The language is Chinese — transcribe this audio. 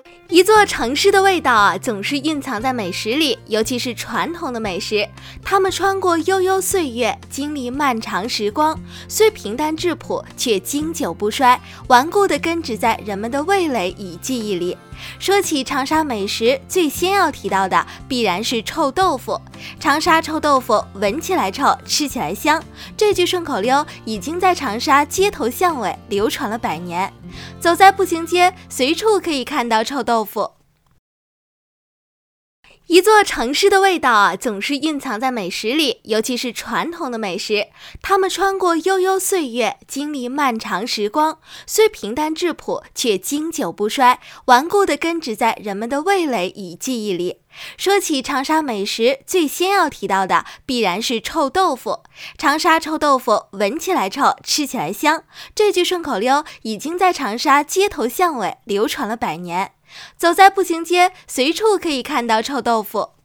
一座城市的味道总是蕴藏在美食里，尤其是传统的美食。它们穿过悠悠岁月，经历漫长时光，虽平淡质朴，却经久不衰，顽固地根植在人们的味蕾与记忆里。说起长沙美食，最先要提到的必然是臭豆腐。长沙臭豆腐，闻起来臭，吃起来香，这句顺口溜已经在长沙街头巷尾流传了100年。走在步行街，随处可以看到臭豆腐。一座城市的味道总是蕴藏在美食里，尤其是传统的美食。它们穿过悠悠岁月，经历漫长时光，虽平淡质朴，却经久不衰，顽固地根植在人们的味蕾与记忆里。说起长沙美食，最先要提到的必然是臭豆腐。长沙臭豆腐，闻起来臭，吃起来香，这句顺口溜已经在长沙街头巷尾流传了100年。走在步行街，随处可以看到臭豆腐。